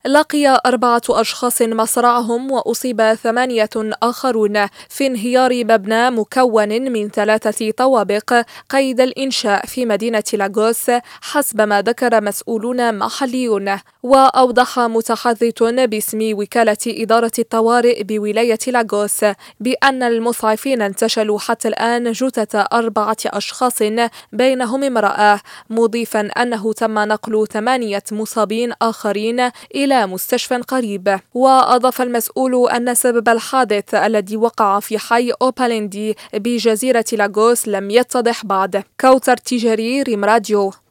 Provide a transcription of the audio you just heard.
لقي 4 أشخاص مصرعهم وأصيب 8 آخرون في انهيار مبنى مكون من 3 طوابق قيد الإنشاء في مدينة لاغوس حسب ما ذكر مسؤولون محليون. وأوضح متحدث باسم وكالة إدارة الطوارئ بولاية لاغوس بأن المسعفين انتشلوا حتى الآن جثة 4 أشخاص بينهم امرأة، مضيفا أنه تم نقل 8 مصابين آخرين إلى مستشفى قريب. وأضاف المسؤول أن سبب الحادث الذي وقع في حي أوباليندي بجزيرة لاغوس لم يتضح بعد. كوثر تيجري، ريم راديو.